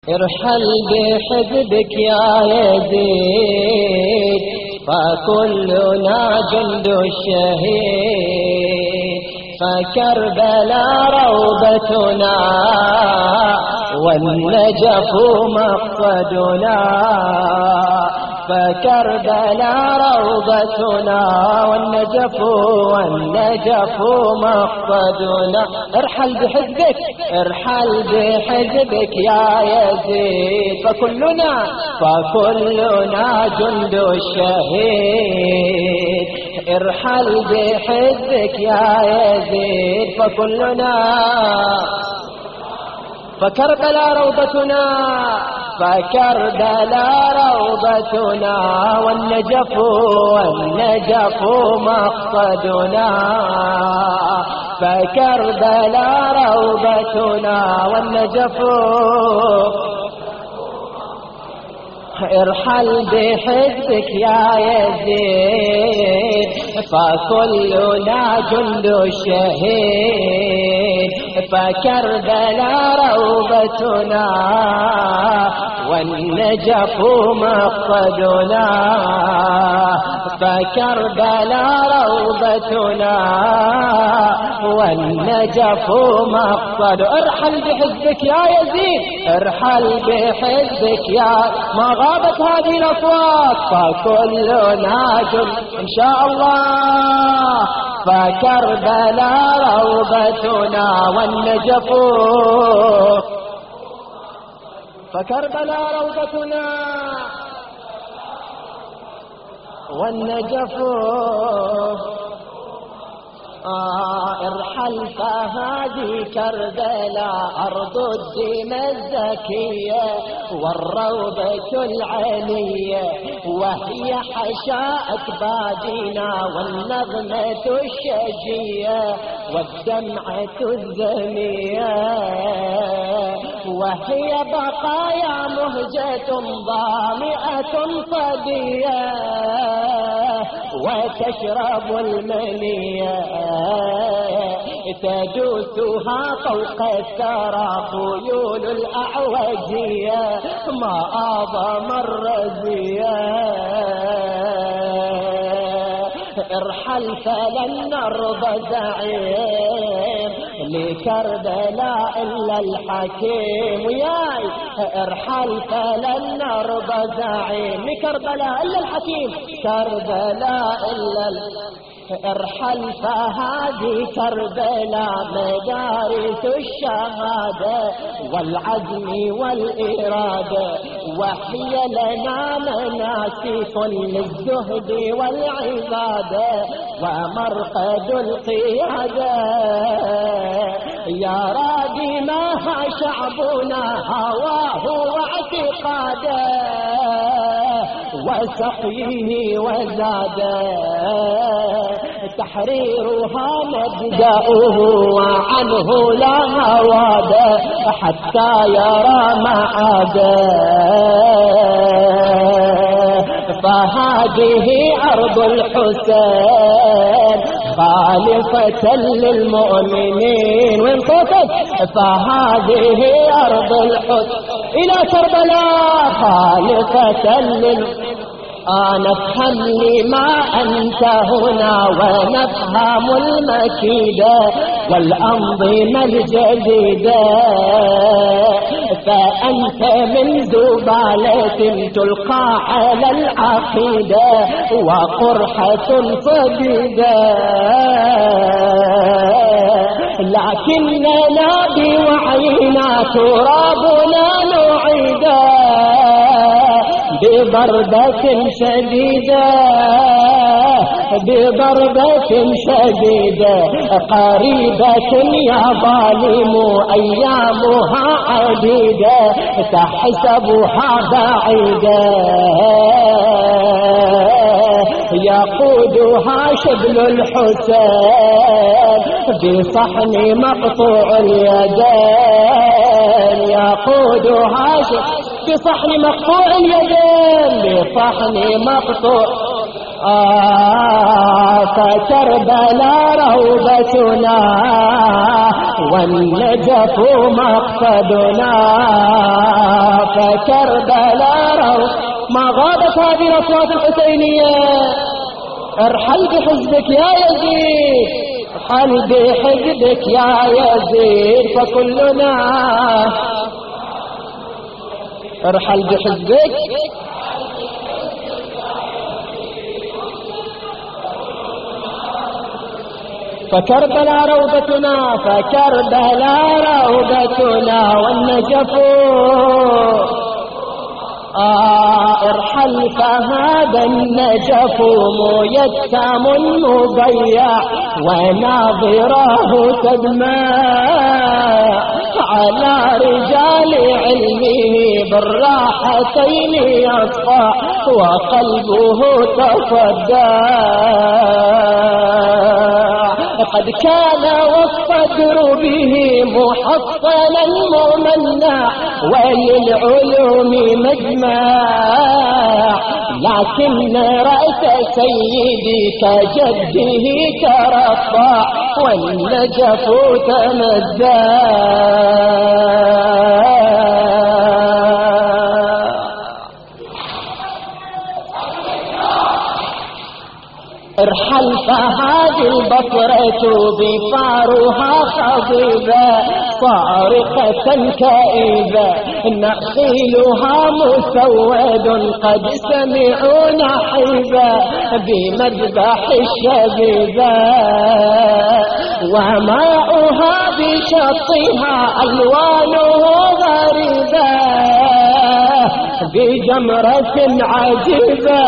ارحل بحزبك يا يزيد فكلنا جند الشهيد، فكربلاء روضتنا والنجف مقصدنا، فكربلاء روضتنا والنجف مقصدنا. ارحل بحزبك ارحل بحزبك يا يزيد فكلنا جند الشهيد، ارحل بحزبك يا يزيد فكلنا، فكربلاء روضتنا روضتنا والنجف مقصدنا، فكربلاء روضتنا والنجف. ارحل بحزبك يا يزيد فكلنا جند الشهيد، فكربلاء روضتنا والنجف مقصدنا، فكربلاء روضتنا والنجف مقصد. ارحل بحزبك يا يزيد ارحل بحزبك يا، ما غابت هذه الأصوات فكلنا جند إن شاء الله، فكربلاء روضتنا والنجف، فكربلاء روضتنا والنجف. ارحل فهذه كربلاء أرض الدماء الزكية والروضة العلية، وهي حشاء بادنا والنغمة الشجية والدمعة الزمية، وهي بقايا مهجة ضامئة صدية وتشرب المنية، تدوسها فوق الثرى خيول الأعوجية، ما أعظم الرزية. ارحل فلن نرضى زعيم لكربلاء إلا الحكيم، وياي ارحل فلن نرضى زعيم لكربلاء إلا الحكيم، كربلاء إلا ارحل فهذه كربلاء مدارس الشهادة والعزم والإرادة، وهي لنا مناسك للزهد والعبادة ومرقد القيادة، يا رادمها شعبنا هواه واعتقاده وسقيه وزاده، تحريرها مبدأه وعنه لا هواده حتى يرى معاده، فهذه أرض الحسين خالفة للمؤمنين. وين صوتك؟ فهذه أرض الحسين إلى كربلاء خالفة نفهم لما أنت هنا ونفهم المكيدة والأنظمة الجديدة، فأنت من زبالة تلقى على العقيدة وقرحة صديدة، لكننا بوعينا ترابنا نعيده بضربة شديدة قريبة يا ظالم أيامها عديدة تحسبها بعيدة، يقودها شبل الحسين بصحن مقطوع اليدين، يقودها بصحن مقطوع اليدين، بصحن مقطوع فكربلاء روضتنا والنجف مقصدنا. فكربلاء ما غابت هذه الأصوات الحسينية. ارحل بحزبك يا يزيد، ارحل بحزبك يا يزيد، فكلنا ارحل بحزبك. فكربلاء روضتنا، فكربلاء روضتنا والنجف ارحل فهذا النجف ميتم مضيع وناظره تدمع على رجال علمه بالراحتين يصفع وقلبه تصدع. قد كان والصدر به محصنا ممنع وللعلوم مجمع، لكن رأس سيدي كجده ترفع والنجف تمزع. ارحل فهذه البصرة بفارها خضيبة صارخة كئيبة، نخيلها مسود قد سمعوا نحيبة بمذبح الشبيبة، وماؤها بشطها ألوانه غريبة بجمرة عجيبة.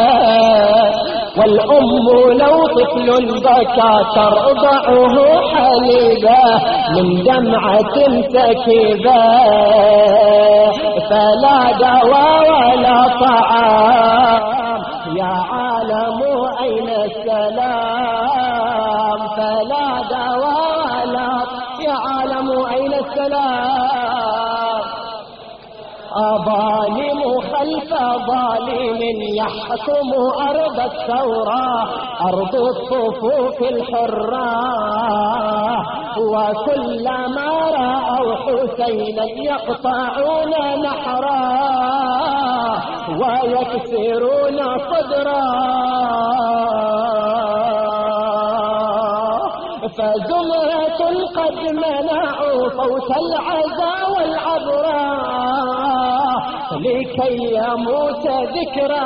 والأم لو طفل بكى ترضعه حليبة من دمعة سكيبة، فلا دواء ولا طعام يا عالم أين السلام، فلا دواء ولا يا عالم أين السلام. ظالم خلف ظالم يحكم أرض الثورة، أرض الصفوف الحرة، وكلما رأوا حسينا يقطعون نحرا ويكسرون صدرا. فزمرة قد منعوا صوت العزا والعبرة لكي يموت ذكرى،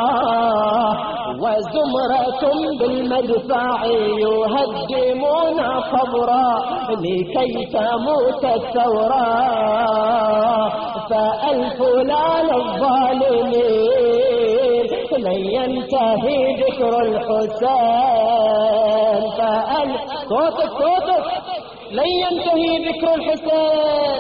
وزمرة بالمدفع يهدمون قبرا لكي تموت الثورة. فألف لا للظالمين لن ينتهي ذكر الحسين، فألف صوتك لن ينتهي ذكر الحسين.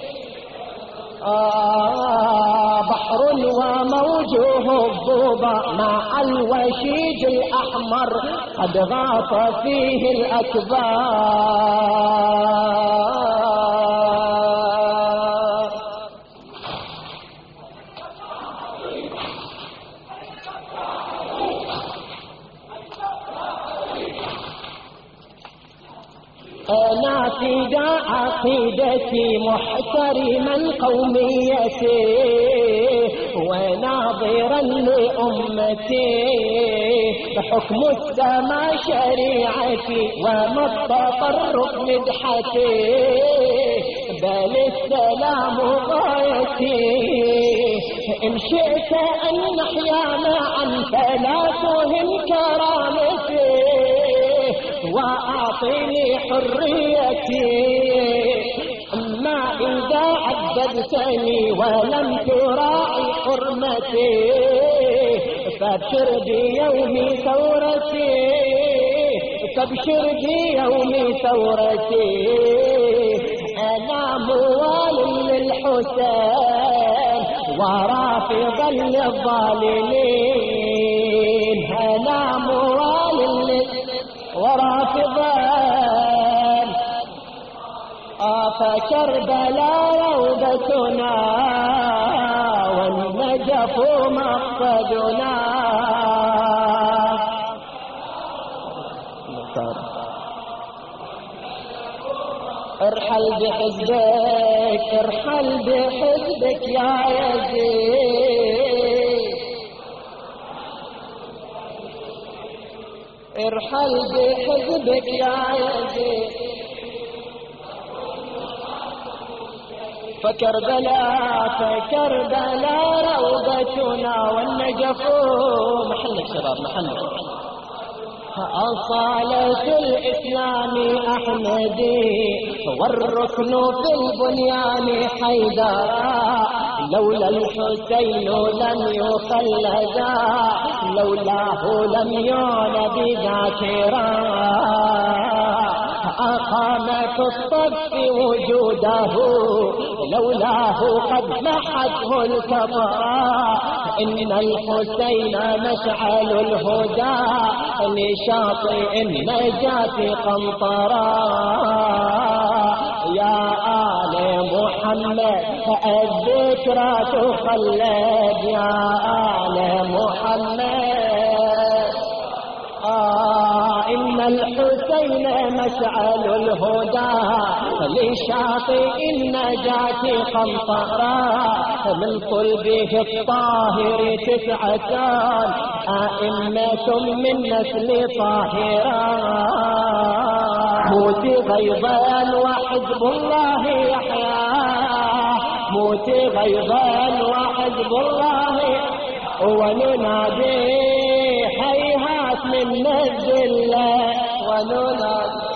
بحر وموجه الضبع مع الوشيج الأحمر قد غاط فيه الأكبار. أنا فداء عقيدتي محترما قوميتي وناظرا لأمتي، حكم السماء شريعتي وما التطرق مدحتي، بل السلام غايتي. إن شئت أن نحيا معا فلا تهن كرامتي، وأعطيني حريتي. أما إذا عذبتني ولم تراعي حرمتي، فابشر بيوم ثورتي، فابشر بيوم ثورتي. أنا موال للحسين ورافضا للظالمين، أنا موال ورافضا. فكربلاء روضتنا والنجف مقصدنا. ارحل بحزبك ارحل بحزبك يا يزيد ارحل بحزبك يا يزيد فكربلاء روضتنا والنجف محلك شباب محلك أصالة الإسلام أحمدي والركن في البنيان حيدرا لولا الحسين لم يخلدا لولاه لم يعن بذاكرا أقام في الصف وجوده لولاه قد محته الكبرى إن الحسين مشعل الهدى لشاطئ النجاة قنطرا يا آل محمد الذكرى تخلد يا آل محمد إن الحسين مشعل الهدى لشاطئ النجاة قنطرا من صلبه الطاهر 9 أئمة من نسل طاهرا موت غيظا وحزب الله يحيا موت غيظا وحزب الله وننادي هيهات من الذلة وننادي